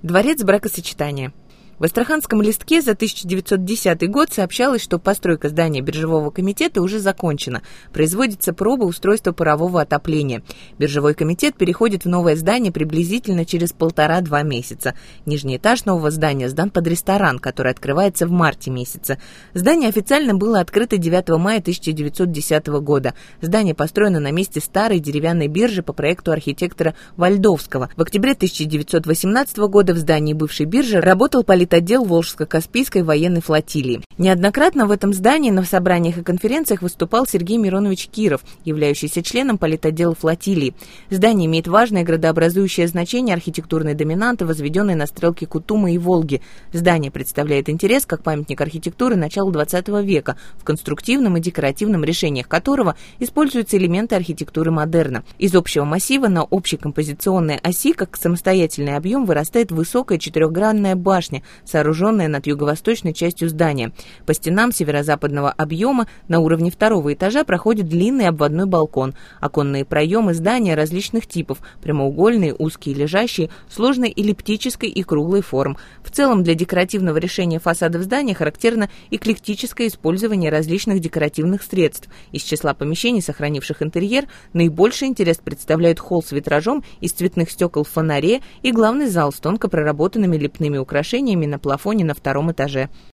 Дворец бракосочетания. В Астраханском листке за 1910 год сообщалось, что постройка здания биржевого комитета уже закончена. Производится проба устройства парового отопления. Биржевой комитет переходит в новое здание приблизительно через 1,5-2 месяца. Нижний этаж нового здания сдан под ресторан, который открывается в марте месяце. Здание официально было открыто 9 мая 1910 года. Здание построено на месте старой деревянной биржи по проекту архитектора Вальдовского. В октябре 1918 года в здании бывшей биржи работал политотдел Волжско-Каспийской военной флотилии. Неоднократно в этом здании на собраниях и конференциях выступал Сергей Миронович Киров, являющийся членом политотдела флотилии. Здание имеет важное градообразующее значение архитектурной доминанты, возведенной на стрелке Кутума и Волги. Здание представляет интерес как памятник архитектуры начала XX века, в конструктивном и декоративном решениях которого используются элементы архитектуры модерна. Из общего массива на общей композиционной оси, как самостоятельный объем, вырастает высокая четырехгранная башня, сооруженная над юго-восточной частью здания. По стенам северо-западного объема на уровне второго этажа проходит длинный обводной балкон. Оконные проемы здания различных типов – прямоугольные, узкие, лежащие, сложной эллиптической и круглой форм. В целом для декоративного решения фасадов здания характерно эклектическое использование различных декоративных средств. Из числа помещений, сохранивших интерьер, наибольший интерес представляют холл с витражом из цветных стекол в фонаре и главный зал с тонко проработанными лепными украшениями на плафоне на втором этаже.